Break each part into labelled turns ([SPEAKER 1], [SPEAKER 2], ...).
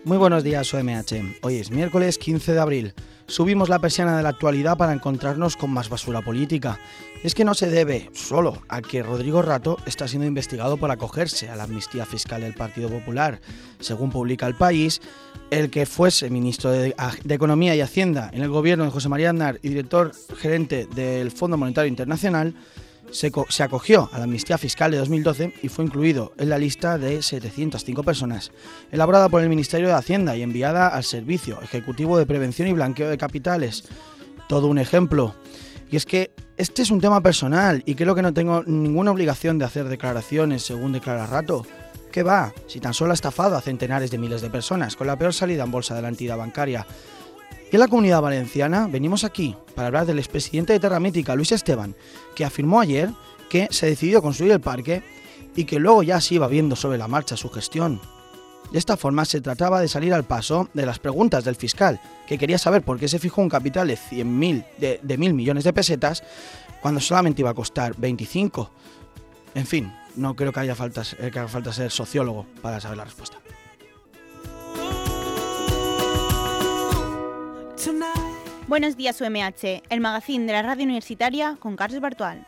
[SPEAKER 1] Muy buenos días, OMH. Hoy es miércoles 15 de abril. Subimos la persiana de la actualidad para encontrarnos con más basura política. Es que no se debe solo a que Rodrigo Rato está siendo investigado por acogerse a la amnistía fiscal del Partido Popular. Según publica El País, el que fuese ministro de Economía y Hacienda en el gobierno de José María Aznar y director gerente del Fondo Monetario Internacional se acogió a la amnistía fiscal de 2012 y fue incluido en la lista de 705 personas, elaborada por el Ministerio de Hacienda y enviada al Servicio Ejecutivo de Prevención y Blanqueo de Capitales. Todo un ejemplo. Y es que este es un tema personal y creo que no tengo ninguna obligación de hacer declaraciones según declara Rato. ¿Qué va? Si tan solo ha estafado a centenares de miles de personas con la peor salida en bolsa de la entidad bancaria. Y en la Comunidad Valenciana venimos aquí para hablar del expresidente de Terra Mítica, Luis Esteban, que afirmó ayer que se decidió construir el parque y que luego ya se iba viendo sobre la marcha su gestión. De esta forma se trataba de salir al paso de las preguntas del fiscal, que quería saber por qué se fijó un capital de 1.000 millones de pesetas cuando solamente iba a costar 25. En fin, no creo que haga falta ser sociólogo para saber la respuesta.
[SPEAKER 2] Buenos días, UMH, el magazín de la radio universitaria con Carles Bartual.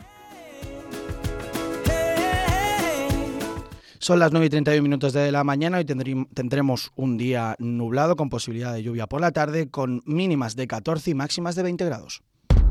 [SPEAKER 1] Son las 9:31 de la mañana y tendremos un día nublado con posibilidad de lluvia por la tarde, con mínimas de 14 y máximas de 20 grados.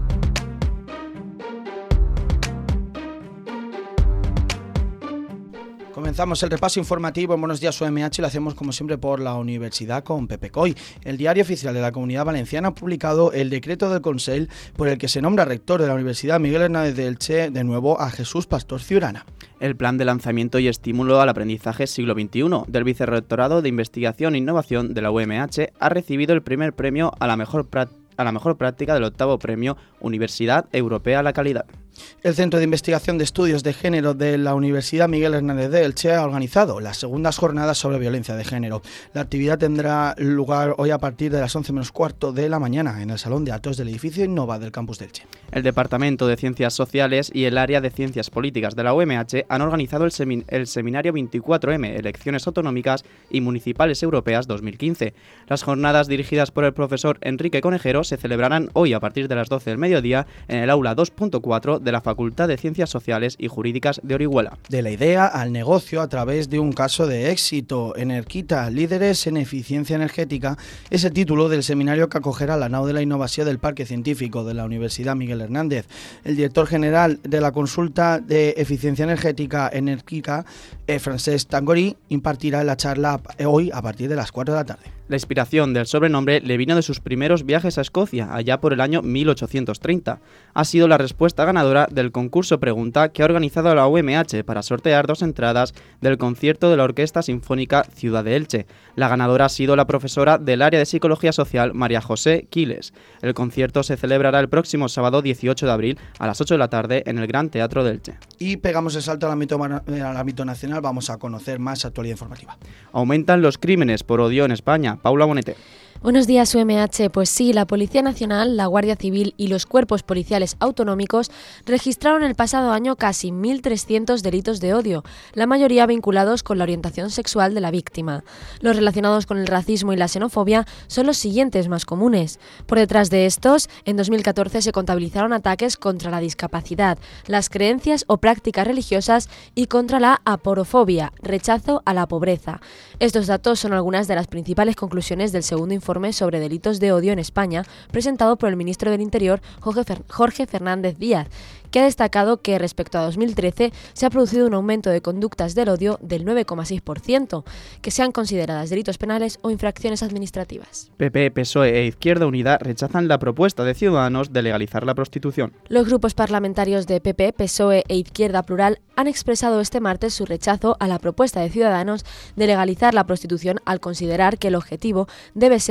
[SPEAKER 1] Comenzamos el repaso informativo en Buenos Días UMH y lo hacemos como siempre por la universidad con Pepe Coy. El Diario Oficial de la Comunidad Valenciana ha publicado el decreto del Consell por el que se nombra rector de la Universidad Miguel Hernández de Elche de nuevo a Jesús Pastor Ciurana.
[SPEAKER 3] El plan de lanzamiento y estímulo al aprendizaje siglo XXI del Vicerrectorado de Investigación e Innovación de la UMH ha recibido el primer premio a la mejor práctica del 8º premio Universidad Europea a la Calidad.
[SPEAKER 1] El Centro de Investigación de Estudios de Género de la Universidad Miguel Hernández de Elche ha organizado las segundas jornadas sobre violencia de género. La actividad tendrá lugar hoy a partir de las 11 menos cuarto de la mañana en el Salón de Actos del edificio Innova del campus de Elche.
[SPEAKER 3] El Departamento de Ciencias Sociales y el Área de Ciencias Políticas de la UMH han organizado el seminario 24M, Elecciones Autonómicas y Municipales Europeas 2015. Las jornadas dirigidas por el profesor Enrique Conejero se celebrarán hoy a partir de las 12 del mediodía en el aula 2.4 de la Facultad de Ciencias Sociales y Jurídicas de Orihuela.
[SPEAKER 1] De la idea al negocio a través de un caso de éxito. Enerquita, líderes en eficiencia energética, es el título del seminario que acogerá la nau de la innovación del Parque Científico de la Universidad Miguel Hernández. El director general de la consulta de eficiencia energética Enerquica, Francesc Tangorí, impartirá la charla hoy a partir de las 4 de la tarde.
[SPEAKER 3] La inspiración del sobrenombre le vino de sus primeros viajes a Escocia, allá por el año 1830. Ha sido la respuesta ganadora del concurso Pregunta que ha organizado la UMH para sortear 2 entradas del concierto de la Orquesta Sinfónica Ciudad de Elche. La ganadora ha sido la profesora del área de Psicología Social, María José Quiles. El concierto se celebrará el próximo sábado 18 de abril a las 8 de la tarde en el Gran Teatro de Elche.
[SPEAKER 1] Y pegamos el salto al ámbito nacional, vamos a conocer más actualidad informativa.
[SPEAKER 3] Aumentan los crímenes por odio en España. Paula Bonete.
[SPEAKER 4] Buenos días, UMH. Pues sí, la Policía Nacional, la Guardia Civil y los cuerpos policiales autonómicos registraron el pasado año casi 1.300 delitos de odio, la mayoría vinculados con la orientación sexual de la víctima. Los relacionados con el racismo y la xenofobia son los siguientes más comunes. Por detrás de estos, en 2014 se contabilizaron ataques contra la discapacidad, las creencias o prácticas religiosas y contra la aporofobia, rechazo a la pobreza. Estos datos son algunas de las principales conclusiones del segundo informe sobre delitos de odio en España, presentado por el ministro del Interior, Jorge Fernández Díaz, que ha destacado que respecto a 2013 se ha producido un aumento de conductas del odio del 9,6%, que sean consideradas delitos penales o infracciones administrativas.
[SPEAKER 3] PP, PSOE e Izquierda Unida rechazan la propuesta de Ciudadanos de legalizar la prostitución.
[SPEAKER 4] Los grupos parlamentarios de PP, PSOE e Izquierda Plural han expresado este martes su rechazo a la propuesta de Ciudadanos de legalizar la prostitución al considerar que el objetivo debe ser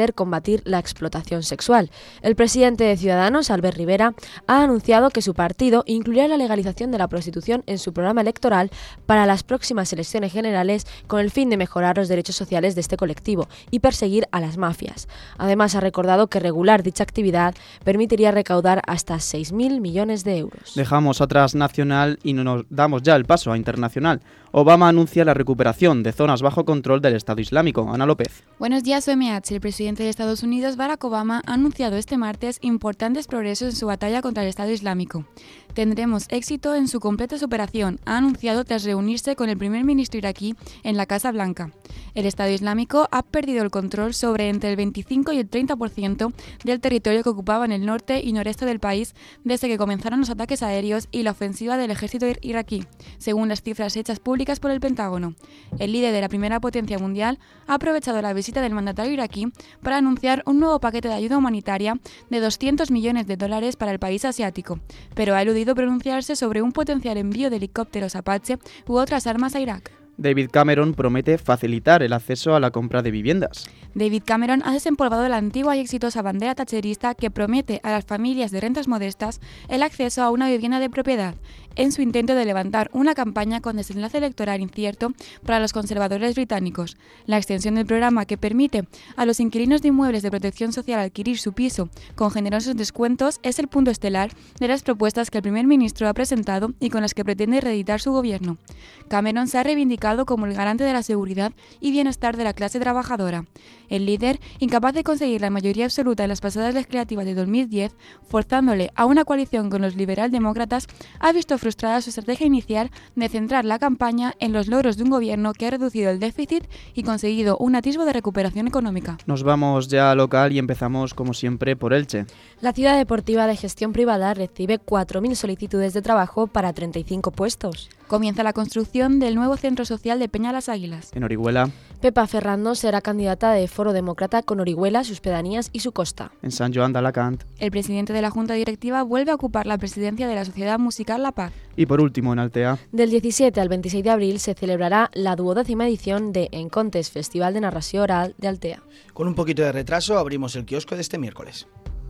[SPEAKER 4] poder combatir la explotación sexual. El presidente de Ciudadanos, Albert Rivera, ha anunciado que su partido incluirá la legalización de la prostitución en su programa electoral para las próximas elecciones generales con el fin de mejorar los derechos sociales de este colectivo y perseguir a las mafias. Además, ha recordado que regular dicha actividad permitiría recaudar hasta 6.000 millones de euros.
[SPEAKER 3] Dejamos atrás nacional y nos damos ya el paso a internacional. Obama anuncia la recuperación de zonas bajo control del Estado Islámico. Ana López.
[SPEAKER 5] Buenos días, UMH. El presidente de Estados Unidos, Barack Obama, ha anunciado este martes importantes progresos en su batalla contra el Estado Islámico. Tendremos éxito en su completa superación, ha anunciado tras reunirse con el primer ministro iraquí en la Casa Blanca. El Estado Islámico ha perdido el control sobre entre el 25 y el 30% del territorio que ocupaba en el norte y noreste del país desde que comenzaron los ataques aéreos y la ofensiva del ejército iraquí, según las cifras hechas públicas por el Pentágono. El líder de la primera potencia mundial ha aprovechado la visita del mandatario iraquí para anunciar un nuevo paquete de ayuda humanitaria de $200 millones para el país asiático, pero ha eludido pronunciarse sobre un potencial envío de helicópteros Apache u otras armas a Irak.
[SPEAKER 3] David Cameron promete facilitar el acceso a la compra de viviendas.
[SPEAKER 5] David Cameron ha desempolvado la antigua y exitosa bandera thatcherista que promete a las familias de rentas modestas el acceso a una vivienda de propiedad, en su intento de levantar una campaña con desenlace electoral incierto para los conservadores británicos. La extensión del programa, que permite a los inquilinos de inmuebles de protección social adquirir su piso con generosos descuentos, es el punto estelar de las propuestas que el primer ministro ha presentado y con las que pretende reeditar su gobierno. Cameron se ha reivindicado como el garante de la seguridad y bienestar de la clase trabajadora. El líder, incapaz de conseguir la mayoría absoluta en las pasadas legislativas de 2010, forzándole a una coalición con los liberaldemócratas, ha visto frustrada su estrategia inicial de centrar la campaña en los logros de un gobierno que ha reducido el déficit y conseguido un atisbo de recuperación económica.
[SPEAKER 3] Nos vamos ya a local y empezamos, como siempre, por Elche.
[SPEAKER 4] La ciudad deportiva de gestión privada recibe 4.000 solicitudes de trabajo para 35 puestos.
[SPEAKER 5] Comienza la construcción del nuevo centro social de Peña Las Águilas.
[SPEAKER 3] En Orihuela.
[SPEAKER 4] Pepa Ferrando será candidata de Foro Demócrata con Orihuela, sus pedanías y su costa.
[SPEAKER 3] En Sant Joan d'Alacant.
[SPEAKER 5] El presidente de la Junta Directiva vuelve a ocupar la presidencia de la Sociedad Musical La Paz.
[SPEAKER 3] Y por último, en Altea.
[SPEAKER 4] Del 17 al 26 de abril se celebrará la 12ª edición de Encontes, Festival de Narració Oral de Altea.
[SPEAKER 1] Con un poquito de retraso abrimos el kiosco de este miércoles.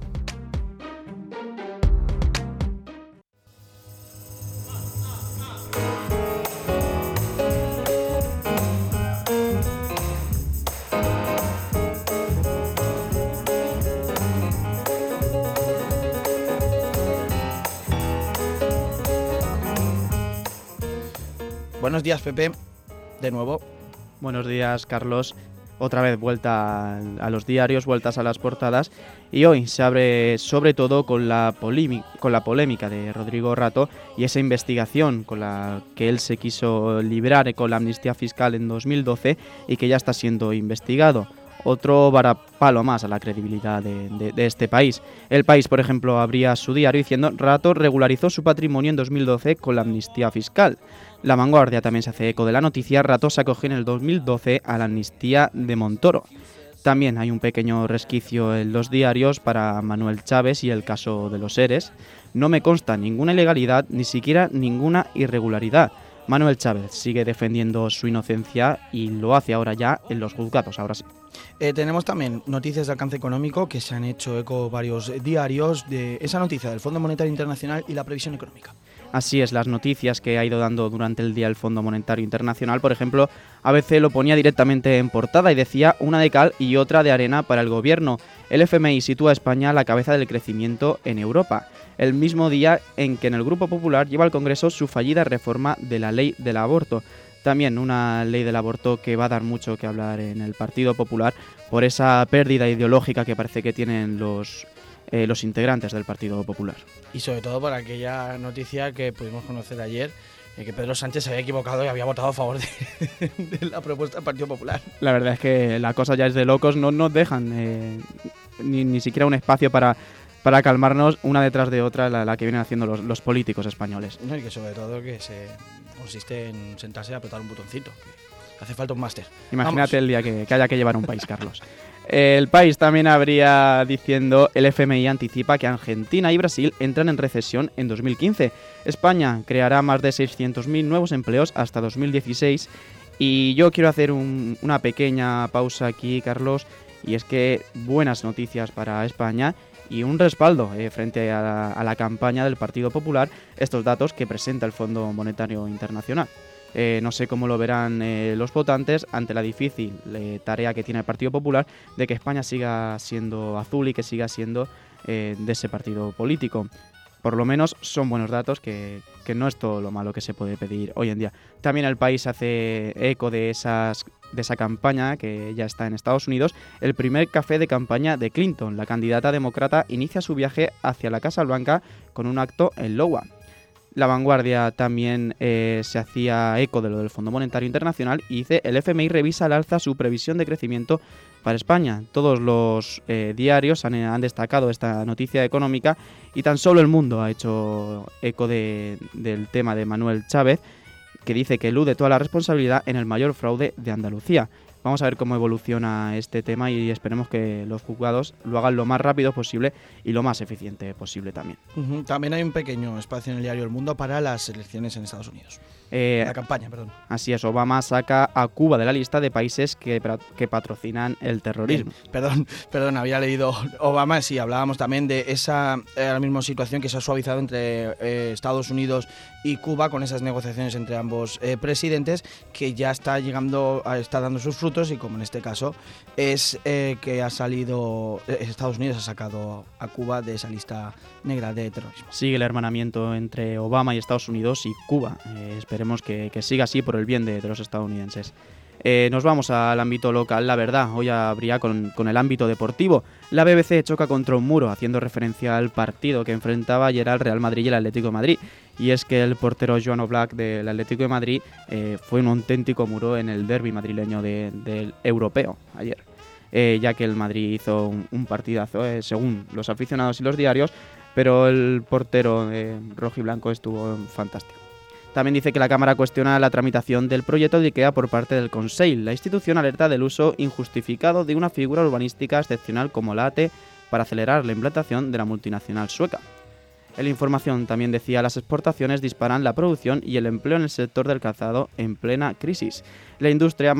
[SPEAKER 1] Buenos días, Pepe, de nuevo.
[SPEAKER 3] Buenos días, Carlos. Otra vez vuelta a los diarios, vueltas a las portadas. Y hoy se abre sobre todo con la polémica de Rodrigo Rato y esa investigación con la que él se quiso librar con la amnistía fiscal en 2012 y que ya está siendo investigado. Otro varapalo más a la credibilidad de este país. El País, por ejemplo, abría su diario diciendo: Rato regularizó su patrimonio en 2012 con la amnistía fiscal. La Vanguardia también se hace eco de la noticia: Rato se acogió en el 2012 a la amnistía de Montoro. También hay un pequeño resquicio en los diarios para Manuel Chávez y el caso de los ERES. No me consta ninguna ilegalidad, ni siquiera ninguna irregularidad. Manuel Chávez sigue defendiendo su inocencia y lo hace ahora ya en los juzgados, ahora sí.
[SPEAKER 1] Tenemos también noticias de alcance económico que se han hecho eco varios diarios de esa noticia del Fondo Monetario Internacional y la previsión económica.
[SPEAKER 3] Así es, las noticias que ha ido dando durante el día el Fondo Monetario Internacional, por ejemplo, ABC lo ponía directamente en portada y decía: una de cal y otra de arena para el gobierno. El FMI sitúa a España a la cabeza del crecimiento en Europa, el mismo día en que en el Grupo Popular lleva al Congreso su fallida reforma de la ley del aborto. También una ley del aborto que va a dar mucho que hablar en el Partido Popular por esa pérdida ideológica que parece que tienen los integrantes del Partido Popular.
[SPEAKER 1] Y sobre todo por aquella noticia que pudimos conocer ayer, que Pedro Sánchez se había equivocado y había votado a favor de la propuesta del Partido Popular. La verdad es que la cosa ya es de locos, no nos dejan ni siquiera un espacio para calmarnos una detrás de otra la que vienen haciendo los políticos españoles. No, y que sobre todo que consiste en sentarse y apretar un botoncito, que hace falta un máster. Imagínate el día que haya que llevar un país, Carlos. El País también habría diciendo: el FMI anticipa que Argentina y Brasil entran en recesión en 2015. España creará más de 600.000 nuevos empleos hasta 2016. Y yo quiero hacer una pequeña pausa aquí, Carlos,
[SPEAKER 3] Y es que buenas noticias para España y un respaldo frente a la campaña del Partido Popular, estos datos que presenta el Fondo Monetario Internacional. No sé cómo lo verán los votantes ante la difícil tarea que tiene el Partido Popular de que España siga siendo azul y que siga siendo de ese partido político. Por lo menos son buenos datos que no es todo lo malo que se puede pedir hoy en día. También el país hace eco de esa campaña que ya está en Estados Unidos. El primer café de campaña de Clinton, la candidata demócrata, inicia su viaje hacia la Casa Blanca con un acto en Iowa. La Vanguardia también se hacía eco de lo del Fondo Monetario Internacional y dice: el FMI revisa al alza su previsión de crecimiento para España. Todos los diarios han destacado esta noticia económica y tan solo El Mundo ha hecho eco del tema de Manuel Chávez, que dice que elude toda la responsabilidad en el mayor fraude de Andalucía. Vamos a ver cómo evoluciona este tema y esperemos que los juzgados lo hagan lo más rápido posible y lo más eficiente posible también.
[SPEAKER 1] También hay un pequeño espacio en el diario El Mundo para las elecciones en Estados Unidos. La campaña, perdón.
[SPEAKER 3] Así es, Obama saca a Cuba de la lista de países que patrocinan el terrorismo.
[SPEAKER 1] Perdón, había leído Obama, sí, hablábamos también de esa ahora mismo situación que se ha suavizado entre Estados Unidos y Cuba con esas negociaciones entre ambos presidentes, que ya está dando sus frutos y como en este caso es que ha salido, Estados Unidos ha sacado a Cuba de esa lista negra de terrorismo.
[SPEAKER 3] Sigue el hermanamiento entre Obama y Estados Unidos y Cuba. Esperemos que siga así por el bien de los estadounidenses. Nos vamos al ámbito local, la verdad. Hoy habría con el ámbito deportivo. La BBC choca contra un muro, haciendo referencia al partido que enfrentaba ayer al Real Madrid y el Atlético de Madrid. Y es que el portero Joan Oblak del Atlético de Madrid fue un auténtico muro en el derbi madrileño del europeo ayer. Ya que el Madrid hizo un partidazo, según los aficionados y los diarios, pero el portero rojiblanco estuvo fantástico. También dice que la Cámara cuestiona la tramitación del proyecto de IKEA por parte del Consell. La institución alerta del uso injustificado de una figura urbanística excepcional como la AT para acelerar la implantación de la multinacional sueca. En la información también decía: las exportaciones disparan la producción y el empleo en el sector del calzado en plena crisis. La industria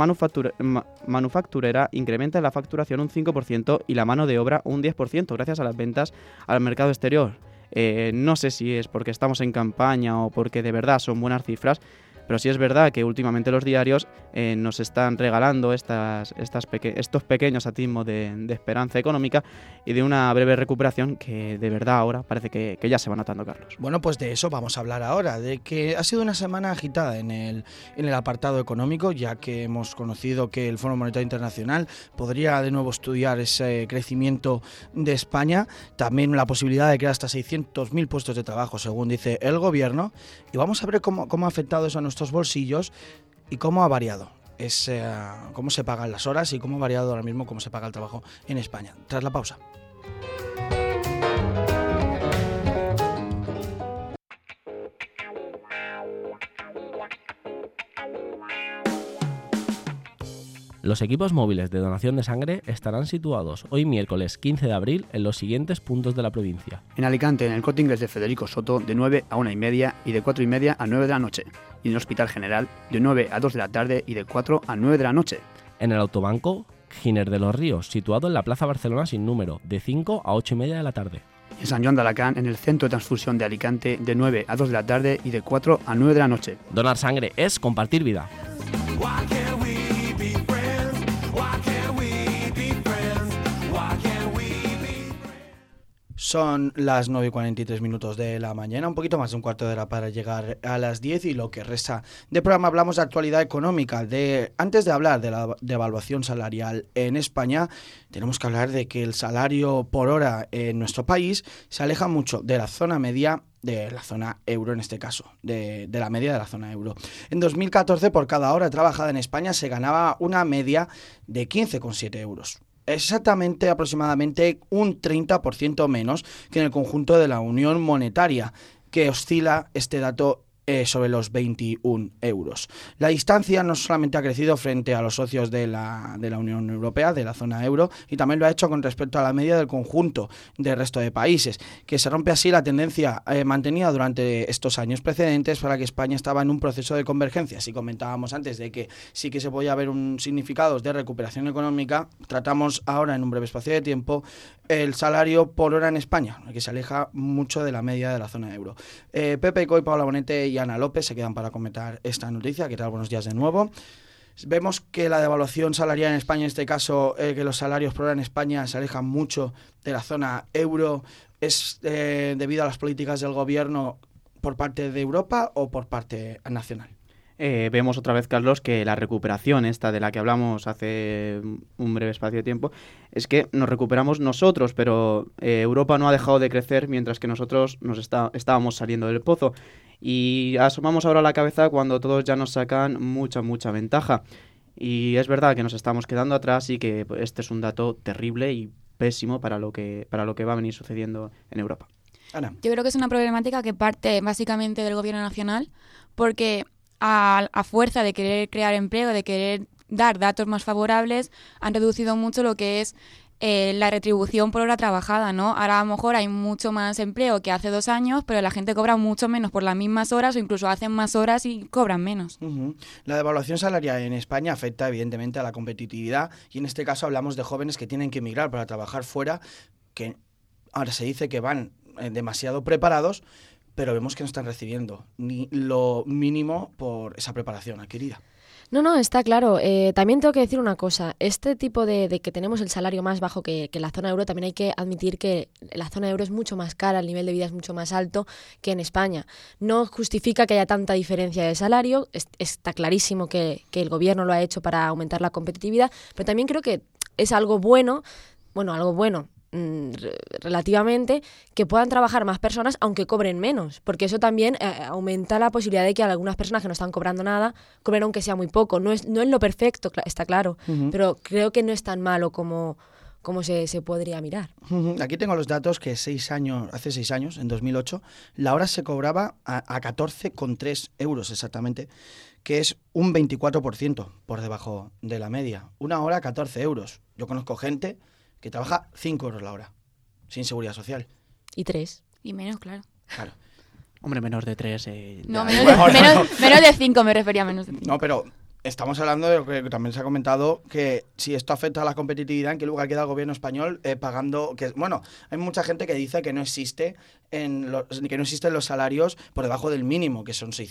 [SPEAKER 3] manufacturera incrementa la facturación un 5% y la mano de obra un 10% gracias a las ventas al mercado exterior. No sé si es porque estamos en campaña o porque de verdad son buenas cifras, pero sí es verdad que últimamente los diarios nos están regalando estos pequeños atismos de esperanza económica y de una breve recuperación que de verdad ahora parece que ya se va notando, Carlos.
[SPEAKER 1] Bueno, pues de eso vamos a hablar ahora, de que ha sido una semana agitada en el apartado económico, ya que hemos conocido que el Fondo Monetario Internacional podría de nuevo estudiar ese crecimiento de España, también la posibilidad de crear hasta 600.000 puestos de trabajo, según dice el gobierno, y vamos a ver cómo ha afectado eso a nuestros bolsillos y cómo ha variado cómo se pagan las horas y cómo ha variado ahora mismo cómo se paga el trabajo en España. Tras la pausa.
[SPEAKER 6] Los equipos móviles de donación de sangre estarán situados hoy miércoles 15 de abril en los siguientes puntos de la provincia.
[SPEAKER 7] En Alicante, en el Corte Inglés de Federico Soto, de 9 a 1:30 y de 4:30 a 9 de la noche. Y en el Hospital General, de 9 a 2 de la tarde y de 4 a 9 de la noche.
[SPEAKER 6] En el Autobanco, Giner de los Ríos, situado en la Plaza Barcelona sin número, de 5 a 8:30 de la tarde.
[SPEAKER 7] En San Joan de Alacant, en el Centro de Transfusión de Alicante, de 9 a 2 de la tarde y de 4 a 9 de la noche.
[SPEAKER 6] Donar sangre es compartir vida.
[SPEAKER 1] Son las 9:43 de la mañana, un poquito más de un cuarto de hora para llegar a las 10 y lo que resta de programa hablamos de actualidad económica. Antes de hablar de la devaluación salarial en España, tenemos que hablar de que el salario por hora en nuestro país se aleja mucho de la zona media, de la zona euro en este caso, de la media de la zona euro. En 2014 por cada hora trabajada en España se ganaba una media de 15,7 euros. Exactamente, aproximadamente un 30% menos que en el conjunto de la Unión Monetaria, que oscila este dato sobre los 21 euros. La distancia no solamente ha crecido frente a los socios de la Unión Europea, de la zona euro, y también lo ha hecho con respecto a la media del conjunto del resto de países, que se rompe así la tendencia mantenida durante estos años precedentes para que España estaba en un proceso de convergencia. Si comentábamos antes de que sí que se podía ver un significado de recuperación económica, tratamos ahora en un breve espacio de tiempo el salario por hora en España, que se aleja mucho de la media de la zona euro. Pepe Coy, Paula Bonete y Ana López se quedan para comentar esta noticia. ¿Qué tal? Buenos días de nuevo. Vemos que la devaluación salarial en España, en este caso, que los salarios por hora en España se alejan mucho de la zona euro, ¿es debido a las políticas del gobierno por parte de Europa o por parte nacional?
[SPEAKER 3] Vemos otra vez, Carlos, que la recuperación esta de la que hablamos hace un breve espacio de tiempo es que nos recuperamos nosotros, pero Europa no ha dejado de crecer mientras que nosotros estábamos saliendo del pozo. Y asomamos ahora la cabeza cuando todos ya nos sacan mucha ventaja. Y es verdad que nos estamos quedando atrás y que este es un dato terrible y pésimo para lo que va a venir sucediendo en Europa.
[SPEAKER 1] Ana.
[SPEAKER 5] Yo creo que es una problemática que parte básicamente del gobierno nacional, porque a fuerza de querer crear empleo, de querer dar datos más favorables, han reducido mucho lo que es la retribución por hora trabajada, ¿no? Ahora a lo mejor hay mucho más empleo que hace 2 años, pero la gente cobra mucho menos por las mismas horas o incluso hacen más horas y cobran menos.
[SPEAKER 1] Uh-huh. La devaluación salarial en España afecta evidentemente a la competitividad y en este caso hablamos de jóvenes que tienen que emigrar para trabajar fuera, que ahora se dice que van demasiado preparados, pero vemos que no están recibiendo ni lo mínimo por esa preparación adquirida.
[SPEAKER 4] No, está claro. También tengo que decir una cosa. Este tipo de que tenemos el salario más bajo que la zona euro, también hay que admitir que la zona euro es mucho más cara, el nivel de vida es mucho más alto que en España. No justifica que haya tanta diferencia de salario. Está clarísimo que el gobierno lo ha hecho para aumentar la competitividad, pero también creo que es algo bueno, relativamente, que puedan trabajar más personas aunque cobren menos, porque eso también aumenta la posibilidad de que algunas personas que no están cobrando nada cobren aunque sea muy poco. No es lo perfecto, está claro, pero creo que no es tan malo como se podría mirar.
[SPEAKER 1] Aquí tengo los datos que hace 6 años, en 2008, la hora se cobraba a 14,3 euros exactamente, que es un 24% por debajo de la media. Una hora, 14 euros. Yo conozco gente que trabaja 5 euros la hora, sin seguridad social.
[SPEAKER 4] Y 3.
[SPEAKER 5] Y menos, claro.
[SPEAKER 3] Hombre, menos de 3.
[SPEAKER 5] No, menos de 5 me refería a menos de 5.
[SPEAKER 1] No, pero estamos hablando de lo que también se ha comentado, que si esto afecta a la competitividad, ¿en qué lugar queda el gobierno español pagando? Hay mucha gente que dice que no existen los salarios por debajo del mínimo, que son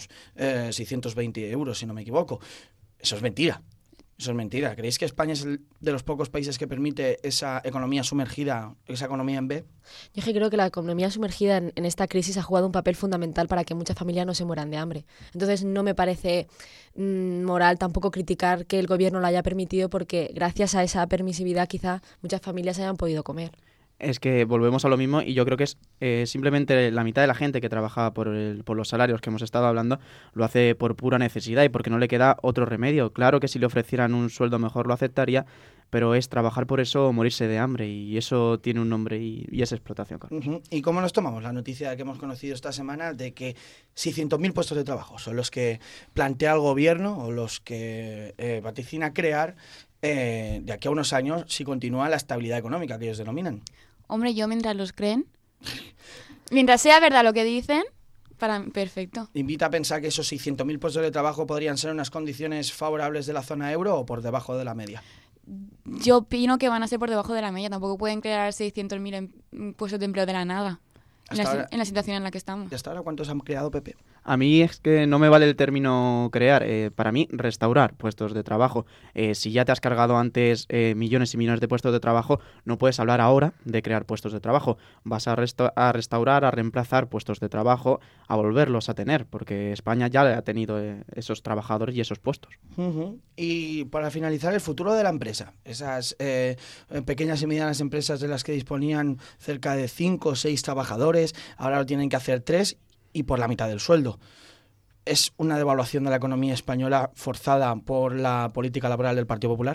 [SPEAKER 1] 620 euros, si no me equivoco. Eso es mentira. Eso es mentira. ¿Creéis que España es de los pocos países que permite esa economía sumergida, esa economía en B?
[SPEAKER 4] Yo creo que la economía sumergida en esta crisis ha jugado un papel fundamental para que muchas familias no se mueran de hambre. Entonces no me parece moral tampoco criticar que el gobierno lo haya permitido, porque gracias a esa permisividad quizá muchas familias hayan podido comer.
[SPEAKER 3] Es que volvemos a lo mismo y yo creo que es simplemente la mitad de la gente que trabaja por los salarios que hemos estado hablando lo hace por pura necesidad y porque no le queda otro remedio. Claro que si le ofrecieran un sueldo mejor lo aceptaría, pero es trabajar por eso o morirse de hambre, y eso tiene un nombre y es explotación.
[SPEAKER 1] ¿Y cómo nos tomamos la noticia que hemos conocido esta semana de que 600.000 puestos de trabajo son los que plantea el gobierno o los que vaticina crear de aquí a unos años si continúa la estabilidad económica que ellos denominan?
[SPEAKER 5] Hombre, yo mientras los creen, mientras sea verdad lo que dicen, para mí, perfecto.
[SPEAKER 1] ¿Invita a pensar que esos 600.000 puestos de trabajo podrían ser unas condiciones favorables de la zona euro o por debajo de la media?
[SPEAKER 5] Yo opino que van a ser por debajo de la media. Tampoco pueden crear 600.000 puestos de empleo de la nada, en la situación en la que estamos.
[SPEAKER 1] ¿Y hasta ahora cuántos han creado, Pepe?
[SPEAKER 3] A mí es que no me vale el término crear, para mí restaurar puestos de trabajo. Si ya te has cargado antes millones y millones de puestos de trabajo, no puedes hablar ahora de crear puestos de trabajo. Vas a restaurar, a reemplazar puestos de trabajo, a volverlos a tener, porque España ya ha tenido esos trabajadores y esos puestos.
[SPEAKER 1] Y para finalizar, el futuro de la empresa. Esas pequeñas y medianas empresas de las que disponían cerca de 5 o 6 trabajadores, ahora lo tienen que hacer 3 y por la mitad del sueldo. ¿Es una devaluación de la economía española forzada por la política laboral del Partido Popular?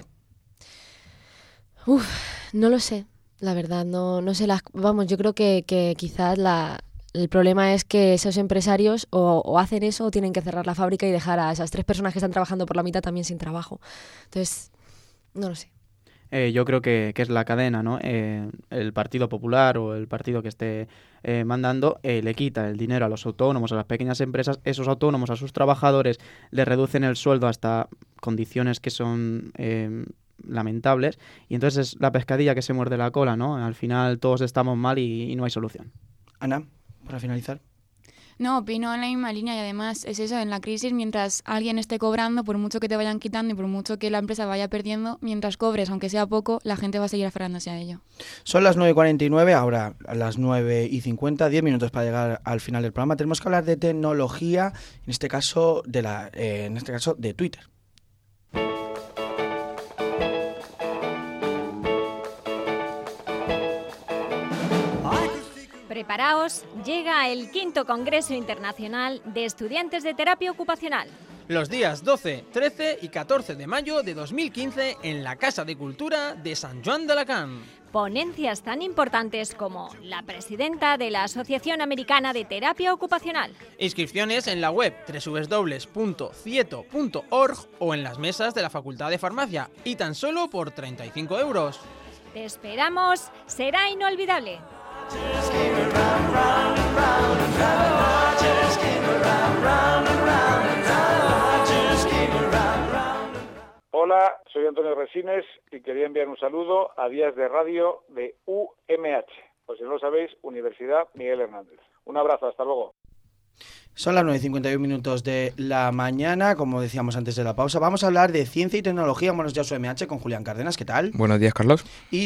[SPEAKER 4] No lo sé, la verdad, no sé. Vamos, yo creo que quizás El problema es que esos empresarios o hacen eso o tienen que cerrar la fábrica y dejar a esas 3 personas que están trabajando por la mitad también sin trabajo. Entonces, no lo sé.
[SPEAKER 3] Yo creo que es la cadena, ¿no? El Partido Popular o el partido que esté mandando le quita el dinero a los autónomos, a las pequeñas empresas. Esos autónomos, a sus trabajadores, les reducen el sueldo hasta condiciones que son lamentables, y entonces es la pescadilla que se muerde la cola, ¿no? Al final todos estamos mal y no hay solución.
[SPEAKER 1] Ana, para finalizar.
[SPEAKER 5] No, opino en la misma línea y además es eso, en la crisis, mientras alguien esté cobrando, por mucho que te vayan quitando y por mucho que la empresa vaya perdiendo, mientras cobres, aunque sea poco, la gente va a seguir aferrándose a ello.
[SPEAKER 1] Son las 9:49, ahora a las 9:50, 10 minutos para llegar al final del programa. Tenemos que hablar de tecnología, en este caso de Twitter.
[SPEAKER 8] Preparaos, llega el 5º Congreso Internacional de Estudiantes de Terapia Ocupacional.
[SPEAKER 9] Los días 12, 13 y 14 de mayo de 2015 en la Casa de Cultura de Sant Joan d'Alacant.
[SPEAKER 8] Ponencias tan importantes como la presidenta de la Asociación Americana de Terapia Ocupacional.
[SPEAKER 9] Inscripciones en la web www.cieto.org o en las mesas de la Facultad de Farmacia y tan solo por 35 euros.
[SPEAKER 8] Te esperamos, será inolvidable.
[SPEAKER 10] Hola, soy Antonio Resines y quería enviar un saludo a Días de Radio de UMH, o si no lo sabéis, Universidad Miguel Hernández. Un abrazo, hasta luego.
[SPEAKER 1] Son las 9:51 minutos de la mañana, como decíamos antes de la pausa. Vamos a hablar de ciencia y tecnología. Buenos días, UMH, con Julián Cárdenas. ¿Qué tal?
[SPEAKER 11] Buenos días, Carlos.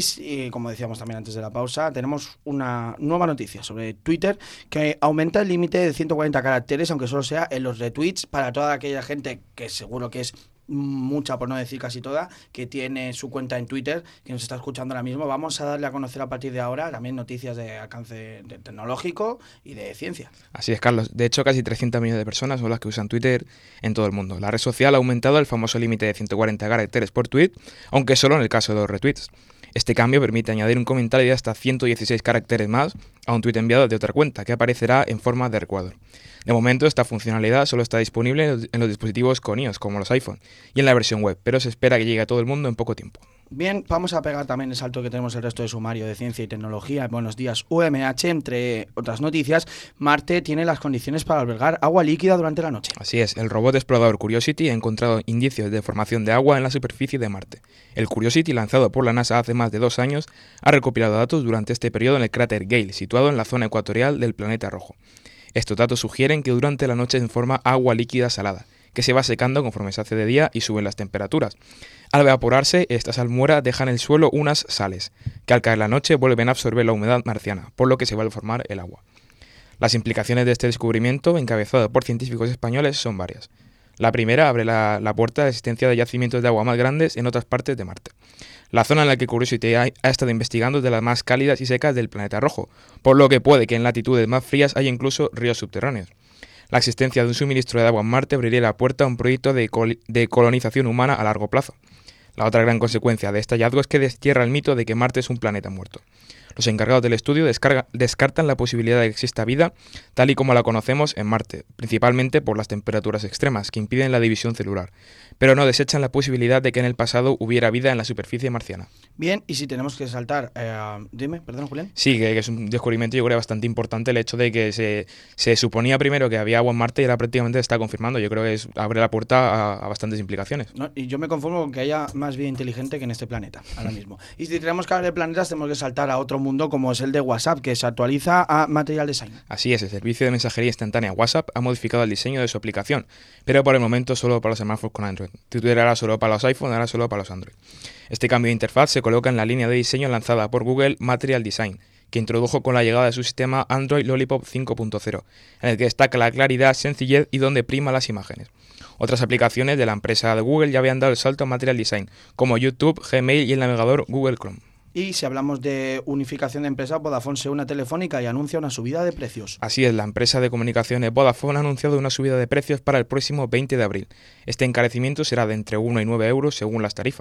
[SPEAKER 1] Y como decíamos también antes de la pausa, tenemos una nueva noticia sobre Twitter que aumenta el límite de 140 caracteres, aunque solo sea en los retweets, para toda aquella gente que seguro que es mucha, por no decir casi toda, que tiene su cuenta en Twitter, que nos está escuchando ahora mismo. Vamos a darle a conocer a partir de ahora también noticias de alcance tecnológico y de ciencia.
[SPEAKER 11] Así es, Carlos. De hecho, casi 300 millones de personas son las que usan Twitter en todo el mundo. La red social ha aumentado el famoso límite de 140 caracteres por tweet, aunque solo en el caso de los retweets. Este cambio permite añadir un comentario de hasta 116 caracteres más a un tweet enviado de otra cuenta, que aparecerá en forma de recuadro. De momento, esta funcionalidad solo está disponible en los dispositivos con iOS, como los iPhone, y en la versión web, pero se espera que llegue a todo el mundo en poco tiempo.
[SPEAKER 1] Bien, vamos a pegar también el salto que tenemos el resto de sumario de ciencia y tecnología. Buenos días, UMH. Entre otras noticias, Marte tiene las condiciones para albergar agua líquida durante la noche.
[SPEAKER 11] Así es, el robot explorador Curiosity ha encontrado indicios de formación de agua en la superficie de Marte. El Curiosity, lanzado por la NASA hace más de 2 años, ha recopilado datos durante este periodo en el cráter Gale, situado en la zona ecuatorial del planeta rojo. Estos datos sugieren que durante la noche se forma agua líquida salada, que se va secando conforme se hace de día y suben las temperaturas. Al evaporarse, esta salmuera deja en el suelo unas sales, que al caer la noche vuelven a absorber la humedad marciana, por lo que se va a formar el agua. Las implicaciones de este descubrimiento, encabezado por científicos españoles, son varias. La primera abre la puerta a la existencia de yacimientos de agua más grandes en otras partes de Marte. La zona en la que Curiosity ha estado investigando es de las más cálidas y secas del planeta rojo, por lo que puede que en latitudes más frías haya incluso ríos subterráneos. La existencia de un suministro de agua en Marte abriría la puerta a un proyecto de colonización humana a largo plazo. La otra gran consecuencia de este hallazgo es que destierra el mito de que Marte es un planeta muerto. Los encargados del estudio descartan la posibilidad de que exista vida tal y como la conocemos en Marte, principalmente por las temperaturas extremas que impiden la división celular, pero no desechan la posibilidad de que en el pasado hubiera vida en la superficie marciana.
[SPEAKER 1] Bien, y si tenemos que saltar... dime, perdón, Julián.
[SPEAKER 11] Sí, que es un descubrimiento yo creo bastante importante el hecho de que se suponía primero que había agua en Marte y ahora prácticamente se está confirmando. Yo creo que abre la puerta a bastantes implicaciones.
[SPEAKER 1] No, y yo me conformo con que haya más vida inteligente que en este planeta, ahora mismo. Y si tenemos que hablar de planetas, tenemos que saltar a otro mundo como es el de WhatsApp, que se actualiza a Material Design.
[SPEAKER 11] Así es, el servicio de mensajería instantánea WhatsApp ha modificado el diseño de su aplicación, pero por el momento solo para los smartphones con Android. Twitter era solo para los iPhone, ahora solo para los Android. Este cambio de interfaz se coloca en la línea de diseño lanzada por Google Material Design, que introdujo con la llegada de su sistema Android Lollipop 5.0, en el que destaca la claridad, sencillez y donde prima las imágenes. Otras aplicaciones de la empresa de Google ya habían dado el salto a Material Design, como YouTube, Gmail y el navegador Google Chrome.
[SPEAKER 1] Y si hablamos de unificación de empresas, Vodafone se une a Telefónica y anuncia una subida de precios.
[SPEAKER 11] Así es, la empresa de comunicaciones Vodafone ha anunciado una subida de precios para el próximo 20 de abril. Este encarecimiento será de entre 1 y 9 euros según las tarifas.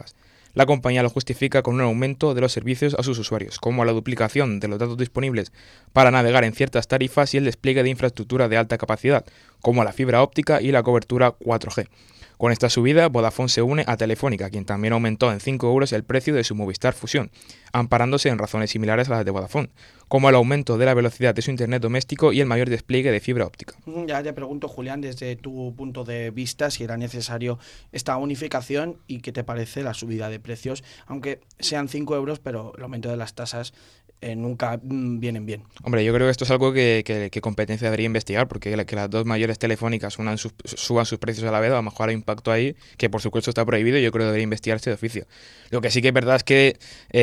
[SPEAKER 11] La compañía lo justifica con un aumento de los servicios a sus usuarios, como la duplicación de los datos disponibles para navegar en ciertas tarifas y el despliegue de infraestructura de alta capacidad, como la fibra óptica y la cobertura 4G. Con esta subida, Vodafone se une a Telefónica, quien también aumentó en 5 euros el precio de su Movistar Fusión, amparándose en razones similares a las de Vodafone, como el aumento de la velocidad de su internet doméstico y el mayor despliegue de fibra óptica.
[SPEAKER 1] Ya te pregunto, Julián, desde tu punto de vista, si era necesario esta unificación y qué te parece la subida de precios, aunque sean 5 euros, pero el aumento de las tasas nunca vienen bien.
[SPEAKER 11] Hombre, yo creo que esto es algo que competencia debería investigar, porque que las dos mayores telefónicas suban sus precios a la vez, a lo mejor hay impacto ahí, que por supuesto está prohibido y yo creo que debería investigarse de oficio. Lo que sí que es verdad es que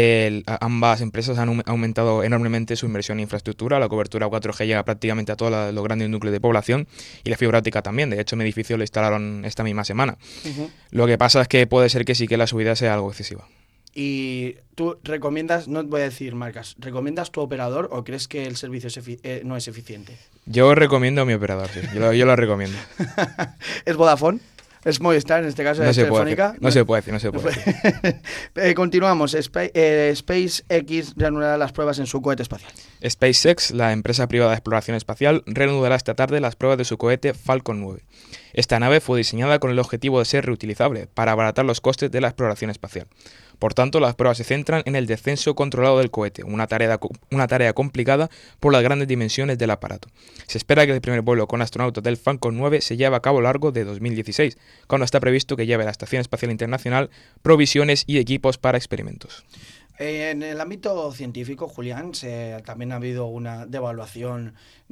[SPEAKER 11] ambas empresas han aumentado enormemente su inversión en infraestructura. La cobertura 4G llega prácticamente a todos los grandes núcleos de población y la fibra óptica también. De hecho, mi edificio lo instalaron esta misma semana. Lo que pasa es que puede ser que sí que la subida sea algo excesiva.
[SPEAKER 1] ¿Y tú recomiendas, no voy a decir marcas, recomiendas tu operador o crees que el servicio no es eficiente?
[SPEAKER 11] Yo recomiendo a mi operador, sí. Yo lo recomiendo.
[SPEAKER 1] ¿Es Vodafone? ¿Es Movistar, en este caso?
[SPEAKER 11] No
[SPEAKER 1] ¿Es
[SPEAKER 11] se
[SPEAKER 1] Telefónica?
[SPEAKER 11] No se puede decir.
[SPEAKER 1] Continuamos. SpaceX reanudará las pruebas en su cohete espacial.
[SPEAKER 11] SpaceX, la empresa privada de exploración espacial, reanudará esta tarde las pruebas de su cohete Falcon 9. Esta nave fue diseñada con el objetivo de ser reutilizable, para abaratar los costes de la exploración espacial. Por tanto, las pruebas se centran en el descenso controlado del cohete, una tarea complicada por las grandes dimensiones del aparato. Se espera que el primer vuelo con astronautas del Falcon 9 se lleve a cabo a lo largo de 2016, cuando está previsto que lleve a la Estación Espacial Internacional provisiones y equipos para experimentos.
[SPEAKER 1] En el ámbito científico, Julián, también ha habido una devaluación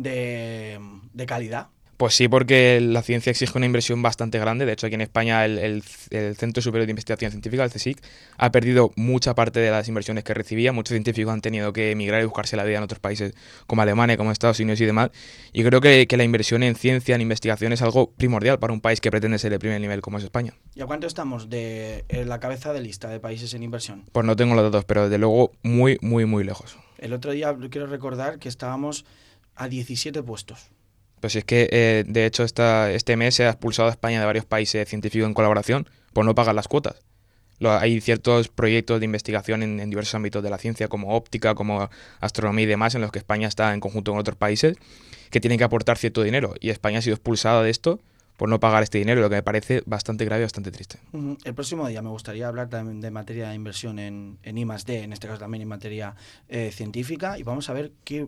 [SPEAKER 1] de calidad.
[SPEAKER 11] Pues sí, porque la ciencia exige una inversión bastante grande. De hecho, aquí en España el Centro Superior de Investigación Científica, el CSIC, ha perdido mucha parte de las inversiones que recibía. Muchos científicos han tenido que emigrar y buscarse la vida en otros países como Alemania, como Estados Unidos y demás. Y creo que la inversión en ciencia, en investigación, es algo primordial para un país que pretende ser el primer nivel como es España.
[SPEAKER 1] ¿Y a cuánto estamos de la cabeza de lista de países en inversión?
[SPEAKER 11] Pues no tengo los datos, pero desde luego muy, muy, muy lejos.
[SPEAKER 1] El otro día quiero recordar que estábamos a 17 puestos.
[SPEAKER 11] Pues es que, de hecho, este mes se ha expulsado a España de varios países científicos en colaboración por no pagar las cuotas. Hay ciertos proyectos de investigación en diversos ámbitos de la ciencia, como óptica, como astronomía y demás, en los que España está en conjunto con otros países, que tienen que aportar cierto dinero. Y España ha sido expulsada de esto por no pagar este dinero, lo que me parece bastante grave y bastante triste.
[SPEAKER 1] El próximo día me gustaría hablar también de materia de inversión en I+D, en este caso también en materia científica, y vamos a ver qué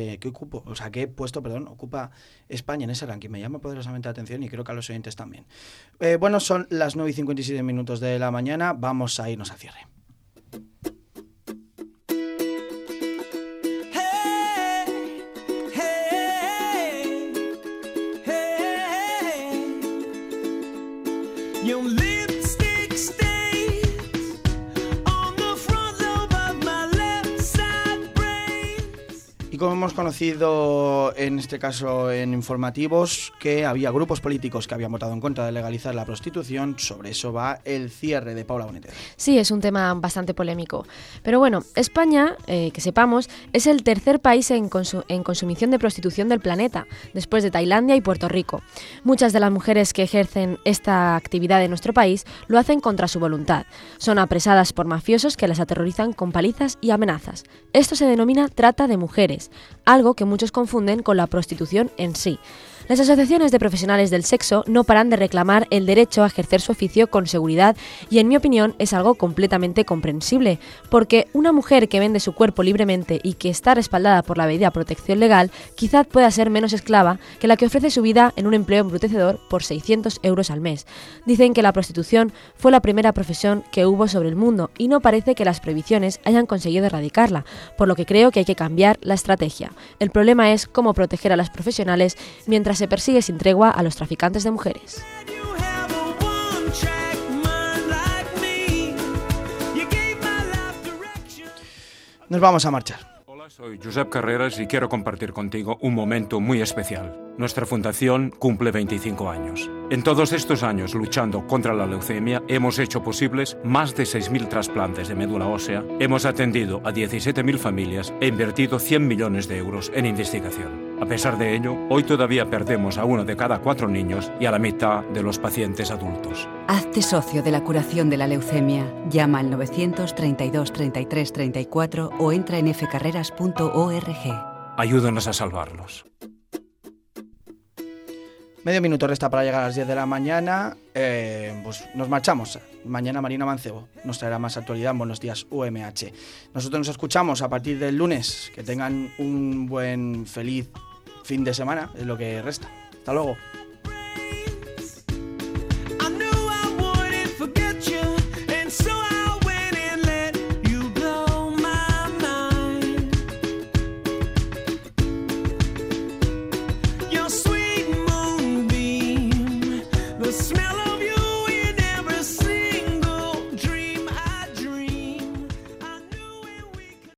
[SPEAKER 1] puesto ocupa España en ese ranking. Me llama poderosamente la atención y creo que a los oyentes también. Bueno, son las 9:57 de la mañana, vamos a irnos al cierre. Y como hemos conocido en este caso en informativos que había grupos políticos que habían votado en contra de legalizar la prostitución, sobre eso va el cierre de Paula Bonete.
[SPEAKER 4] Sí, es un tema bastante polémico. Pero bueno, España, que sepamos, es el tercer país en consumición de prostitución del planeta, después de Tailandia y Puerto Rico. Muchas de las mujeres que ejercen esta actividad en nuestro país lo hacen contra su voluntad. Son apresadas por mafiosos que las aterrorizan con palizas y amenazas. Esto se denomina trata de mujeres, algo que muchos confunden con la prostitución en sí. Las asociaciones de profesionales del sexo no paran de reclamar el derecho a ejercer su oficio con seguridad y, en mi opinión, es algo completamente comprensible, porque una mujer que vende su cuerpo libremente y que está respaldada por la debida protección legal quizás pueda ser menos esclava que la que ofrece su vida en un empleo embrutecedor por 600 euros al mes. Dicen que la prostitución fue la primera profesión que hubo sobre el mundo y no parece que las prohibiciones hayan conseguido erradicarla, por lo que creo que hay que cambiar la estrategia. El problema es cómo proteger a las profesionales mientras se persigue sin tregua a los traficantes de mujeres.
[SPEAKER 1] Nos vamos a marchar.
[SPEAKER 12] Hola, soy Josep Carreras y quiero compartir contigo un momento muy especial. Nuestra fundación cumple 25 años. En todos estos años luchando contra la leucemia, hemos hecho posibles más de 6.000 trasplantes de médula ósea, hemos atendido a 17.000 familias e invertido 100 millones de euros en investigación. A pesar de ello, hoy todavía perdemos a 1 de cada 4 niños y a la mitad de los pacientes adultos.
[SPEAKER 13] Hazte socio de la curación de la leucemia. Llama al 932 33 34 o entra en fcarreras.org.
[SPEAKER 12] Ayúdanos a salvarlos.
[SPEAKER 1] Medio minuto resta para llegar a las 10 de la mañana. Pues nos marchamos. Mañana Marina Mancebo nos traerá más actualidad en Buenos Días UMH. Nosotros nos escuchamos a partir del lunes. Que tengan un buen, feliz fin de semana, es lo que resta. Hasta luego.